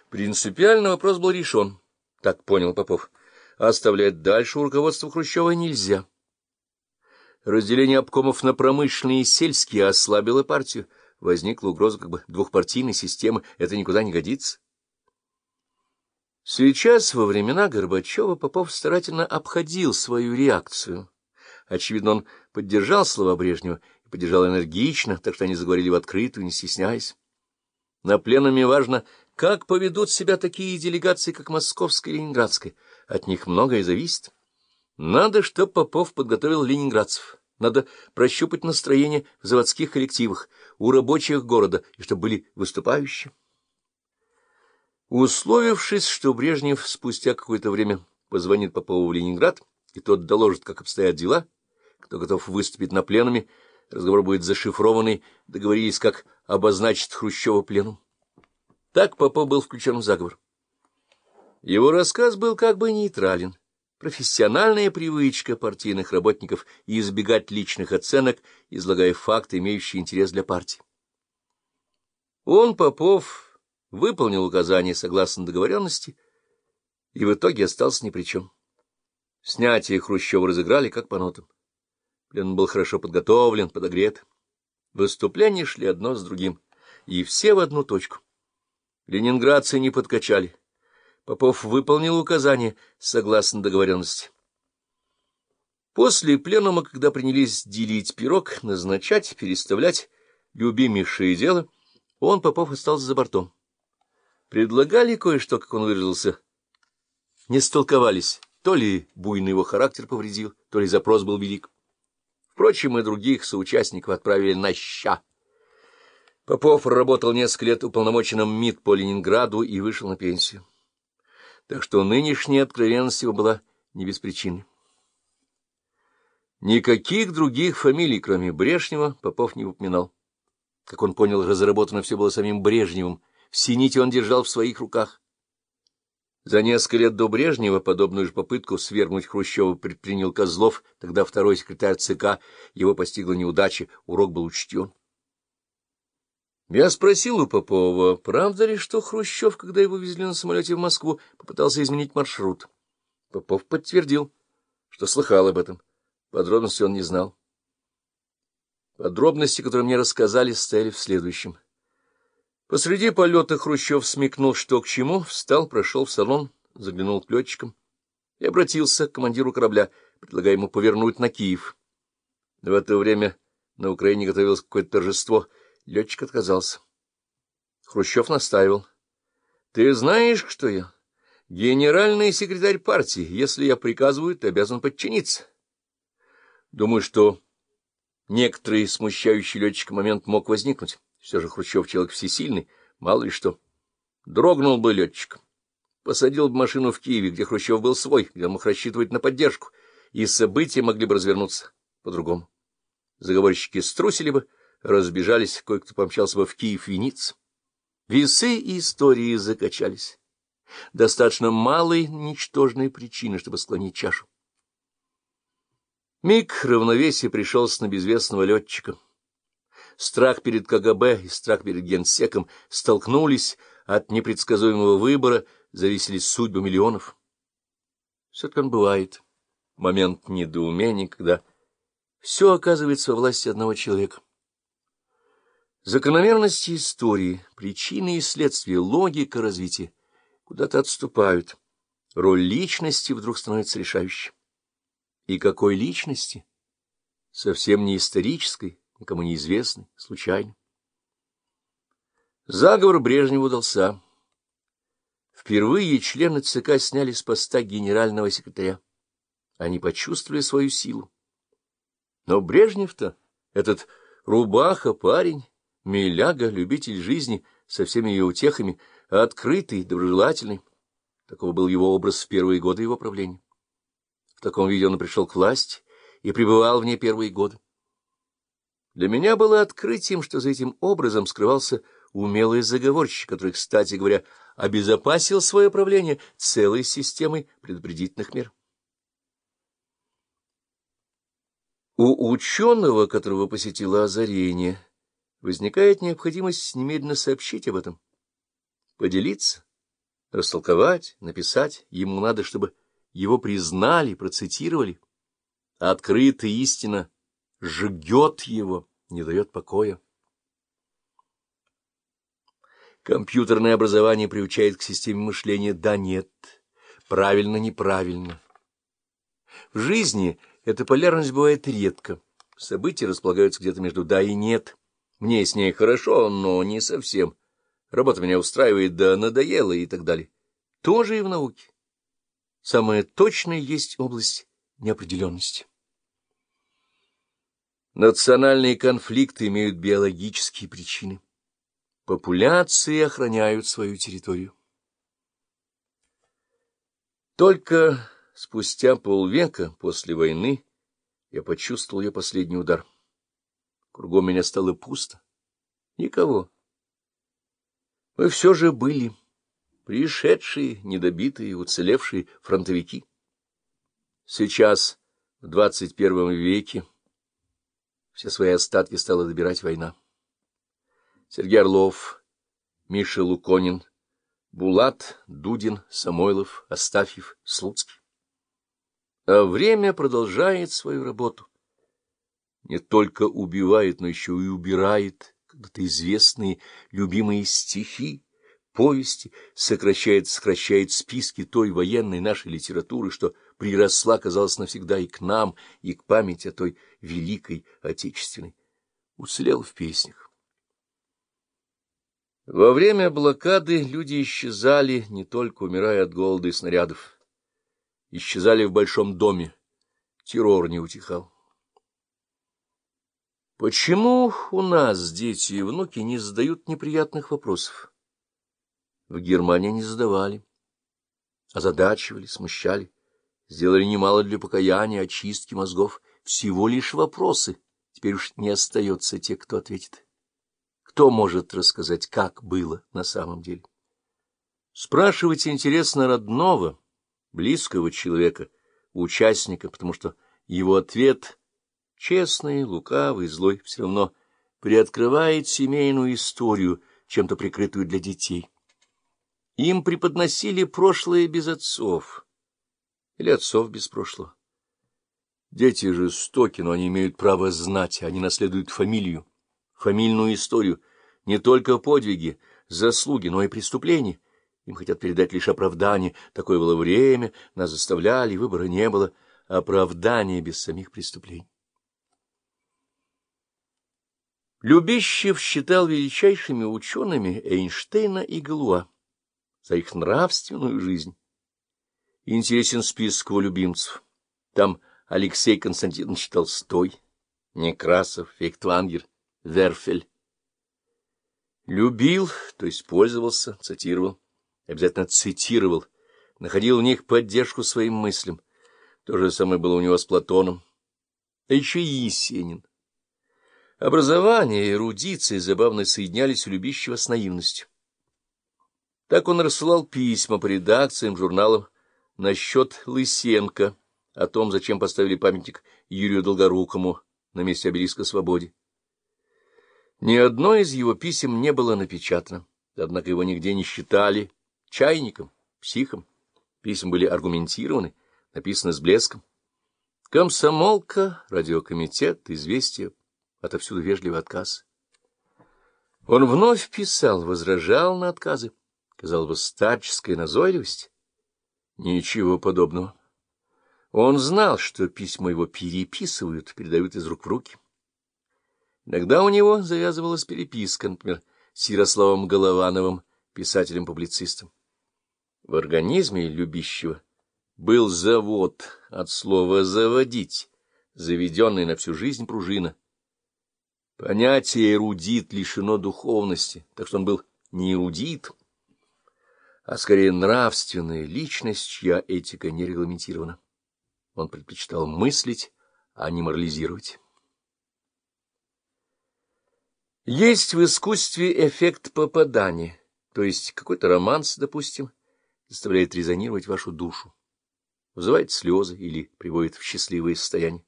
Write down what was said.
Принципиально вопрос был решен, так понял Попов. Оставлять дальше у руководства Хрущева нельзя. Разделение обкомов на промышленные и сельские ослабило партию. Возникла угроза как бы двухпартийной системы. Это никуда не годится. Сейчас, во времена Горбачева, Попов старательно обходил свою реакцию. Очевидно, он поддержал слова Брежнева и поддержал энергично, так что они заговорили в открытую, не стесняясь. На пленуме важно, как поведут себя такие делегации, как Московская и Ленинградская. От них многое зависит. Надо, чтобы Попов подготовил ленинградцев. Надо прощупать настроение в заводских коллективах, у рабочих города, и чтобы были выступающие. Условившись, что Брежнев спустя какое-то время позвонит Попову в Ленинград, и тот доложит, как обстоят дела, кто готов выступить на пленуме, разговор будет зашифрованный, договорились, как обозначить Хрущева пленум. Так Попов был включен в заговор. Его рассказ был как бы нейтрален. Профессиональная привычка партийных работников избегать личных оценок, излагая факты, имеющие интерес для партии. Он, Попов, выполнил указания согласно договоренности и в итоге остался ни при чем. Снятие Хрущева разыграли как по нотам. Пленум был хорошо подготовлен, подогрет. Выступления шли одно с другим, и все в одну точку. Ленинградцы не подкачали. Попов выполнил указания согласно договоренности. После пленума, когда принялись делить пирог, назначать, переставлять любимейшее дело, он, Попов, остался за бортом. Предлагали кое-что, как он выразился. Не столковались. То ли буйный его характер повредил, то ли запрос был велик. Впрочем, и других соучастников отправили на ща. Попов работал несколько лет уполномоченным МИД по Ленинграду и вышел на пенсию. Так что нынешняя откровенность его была не без причины. Никаких других фамилий, кроме Брежнева, Попов не упоминал. Как он понял, разработано все было самим Брежневым. Все нити он держал в своих руках. За несколько лет до Брежнева подобную же попытку свергнуть Хрущева предпринял Козлов, тогда второй секретарь ЦК. Его постигла неудача, урок был учтен. Я спросил у Попова, правда ли, что Хрущев, когда его везли на самолете в Москву, попытался изменить маршрут. Попов подтвердил, что слыхал об этом. Подробностей он не знал. Подробности, которые мне рассказали, стояли в следующем. Посреди полета Хрущев смекнул, что к чему, встал, прошел в салон, заглянул к летчикам и обратился к командиру корабля, предлагая ему повернуть на Киев. В это время на Украине готовилось какое-то торжество. Летчик отказался. Хрущев настаивал. — Ты знаешь, кто я? Генеральный секретарь партии. Если я приказываю, ты обязан подчиниться. Думаю, что некоторый смущающий летчика момент мог возникнуть. Все же Хрущев человек всесильный, мало ли что. Дрогнул бы летчик. Посадил бы машину в Киеве, где Хрущев был свой, где он мог рассчитывать на поддержку, и события могли бы развернуться по-другому. Заговорщики струсили бы, разбежались, кое-кто помчался бы в Киев виниться. Весы и истории закачались. Достаточно малой, ничтожной причины, чтобы склонить чашу. Миг равновесия пришелся на безвестного летчика. Страх перед КГБ и страх перед генсеком столкнулись, от непредсказуемого выбора зависели судьбы миллионов. Все-таки он бывает. Момент недоумения, когда все оказывается во власти одного человека. Закономерности истории, причины и следствия, логика развития куда-то отступают. Роль личности вдруг становится решающей. И какой личности? Совсем не исторической, никому неизвестной, случайной. Заговор Брежневу удался. Впервые члены ЦК сняли с поста генерального секретаря. Они почувствовали свою силу. Но Брежнев-то, этот рубаха, парень, миляга, любитель жизни со всеми ее утехами, открытый, доброжелательный. Таков был его образ в первые годы его правления. В таком виде он пришел к власти и пребывал в ней первые годы. Для меня было открытием, что за этим образом скрывался умелый заговорщик, который, кстати говоря, обезопасил свое правление целой системой предупредительных мер. У ученого, которого посетило озарение, возникает необходимость немедленно сообщить об этом, поделиться, растолковать, написать. Ему надо, чтобы его признали, процитировали. Открытая истина жгет его, не дает покоя. Компьютерное образование приучает к системе мышления «да-нет», «правильно-неправильно». В жизни эта полярность бывает редко. События располагаются где-то между «да» и «нет». Мне с ней хорошо, но не совсем. Работа меня устраивает, да надоела и так далее. Тоже и в науке. Самое точное есть область неопределенности. Национальные конфликты имеют биологические причины. Популяции охраняют свою территорию. Только спустя полвека после войны я почувствовал ее последний удар. Кругом меня стало пусто. Никого. Мы все же были пришедшие, недобитые, уцелевшие фронтовики. Сейчас, в 21 веке, все свои остатки стала добирать война. Сергей Орлов, Миша Луконин, Булат, Дудин, Самойлов, Астафьев, Слуцкий. А время продолжает свою работу. Не только убивает, но еще и убирает когда-то известные, любимые стихи, повести, сокращает списки той военной нашей литературы, что приросла, казалось, навсегда и к нам, и к памяти о той великой отечественной. Уцелел в песнях. Во время блокады люди исчезали, не только умирая от голода и снарядов. Исчезали в большом доме. Террор не утихал. Почему у нас дети и внуки не задают неприятных вопросов? В Германии не задавали. Озадачивали, смущали. Сделали немало для покаяния, очистки мозгов. Всего лишь вопросы. Теперь уж не остается тех, кто ответит. Кто может рассказать, как было на самом деле? Спрашивать интересно родного, близкого человека, участника, потому что его ответ, честный, лукавый, злой, все равно приоткрывает семейную историю, чем-то прикрытую для детей. Им преподносили прошлое без отцов или отцов без прошлого. Дети жестоки, но они имеют право знать, они наследуют фамилию, фамильную историю, не только подвиги, заслуги, но и преступления. Им хотят передать лишь оправдание. Такое было время, нас заставляли, выбора не было. Оправдание без самих преступлений. Любищев считал величайшими учеными Эйнштейна и Галуа за их нравственную жизнь. Интересен список его любимцев. Там Алексей Константинович Толстой, Некрасов, Фейхтвангер, Верфель. Любил, то есть пользовался, цитировал, обязательно цитировал, находил в них поддержку своим мыслям. То же самое было у него с Платоном. А еще и Есенин. Образование и эрудиция забавно соединялись у Любищева с наивностью. Так он рассылал письма по редакциям, журналам насчет Лысенко, о том, зачем поставили памятник Юрию Долгорукому на месте обелиска Свободе. Ни одно из его писем не было напечатано, однако его нигде не считали чайником, психом. Письма были аргументированы, написаны с блеском. Комсомолка, радиокомитет, известия, отовсюду вежливый отказ. Он вновь писал, возражал на отказы. Казалось бы, старческая назойливость. Ничего подобного. Он знал, что письма его переписывают, передают из рук в руки. Иногда у него завязывалась переписка, например, с Ярославом Головановым, писателем-публицистом. В организме Любищева был завод от слова «заводить», заведенный на всю жизнь пружина. Понятие «эрудит» лишено духовности, так что он был не эрудит, а скорее нравственная личность, чья этика не регламентирована. Он предпочитал мыслить, а не морализировать. Есть в искусстве эффект попадания, то есть какой-то романс, допустим, заставляет резонировать вашу душу, вызывает слезы или приводит в счастливое состояние.